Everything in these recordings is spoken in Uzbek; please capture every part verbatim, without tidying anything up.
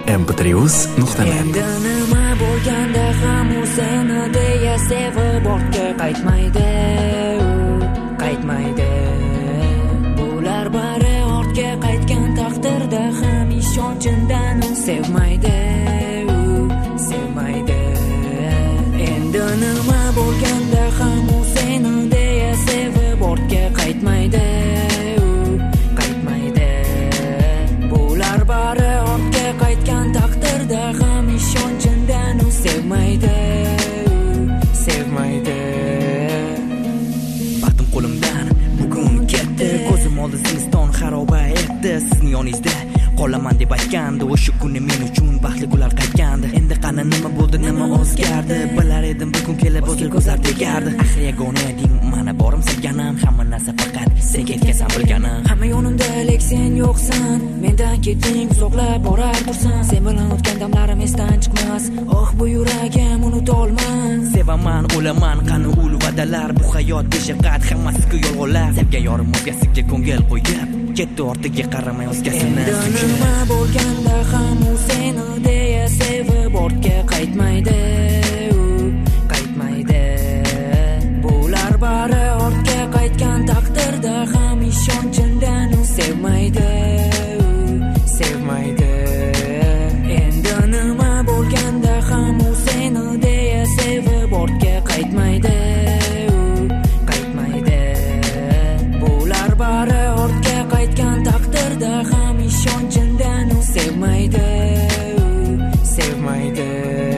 em p tri uz nuqta net. Endi nima bo'lganda ham u seni deya sevib ortga qaytmaydi, qaytmaydi. Bular bari ortga qaytgan taqdirda ham ishonchimdan u sevmaydi, sevmaydi. Endi nima bo'lganda ham u seni deya sevib ortga qaytmaydi, qaytmaydi. Bular bari ortga qaytgan taqdirda ham ishonchimdan u sevmaydi, sevmaydi. Baxtim qo'limdan bugun ketdi, ko'zim oldi zimiston xaroba etdi. Sizning yoningizda qolaman deb aytgandi, o'sha kuni men uchun baxtli kunlar qaytgandi. Endi qani nima bo'ldi, nima o'zgardi? Bilar edim bugun kelib o'zil ko'zlar tegardi. Axir yagona eding, mana borim sevganim, hamma narsa faqat sen ketgansan bilganim. Hamma yonimda lek sen yo'qsan, mendan ketding, uzoqlab borar tursan. Sen bilan o'tgan damlarim esdan chiqmas, oh bu yuragim unutolmas. Sevaman, o'laman, qani ul va'dalar, bu hayot beshafqat, hammasiga yolg'onlar. Sevgan yorim o'zgasiga ko'ngil qo'yib ketdi, ortiga qaramay o'zgasini. Endi nima bo'lganda ham u seni deya sevib ortga qaytmaydi, qaytmaydi. Bular bari ortga qaytgan taqdirda ham ishonchimdan u sevmaydi, sevmaydi. Endi nima bo'lganda ham u seni deya sevib ortga qaytmaydi, qaytmaydi. Bular bari ortga qaytgan taqdirda ham ishonchimdan u sevmaydi, sevmaydi.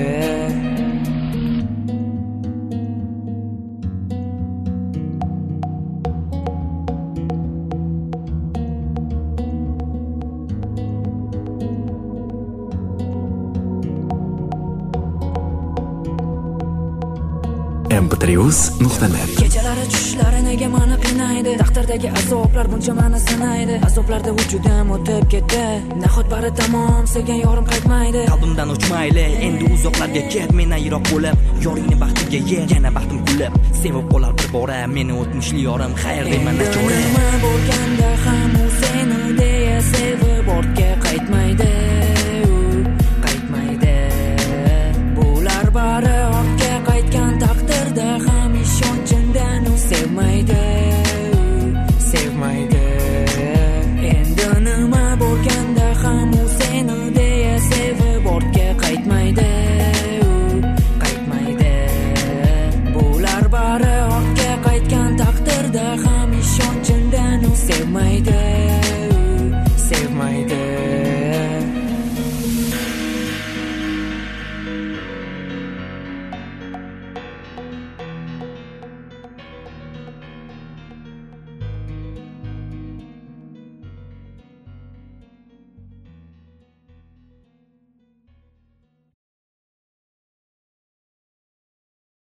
em p tri uz nuqta net. Kechalari tushlari nega meni qiynaydi? Taqdirdagi azoblar buncha meni sinaydi. Azoblarda vujudim o'tib ketdi. Nahot bari tamom, sevgan yorim qaytmaydi. Qalbimdan o'chmayli, endi uzoqlarga ket, mendan yiroq bo'lib. Yoringni baxtiga yer, yana baxtim kulib. Sevib qolar bir bora meni o'tmishli yorim, xayr deyman nachora. Nima bo'lganda ham u seni deya sevib ortga qaytmaydi, qaytmaydi. Bular bari ortga qaytgan taqdirda ham ishonchimdan u sevmaydi, sevmaydi. Endi nima bo'lganda ham u seni deya sevib ortga qaytmaydi, qaytmaydi. Bular bari ortga qaytgan taqdirda ham ishonchimdan u sevmaydi,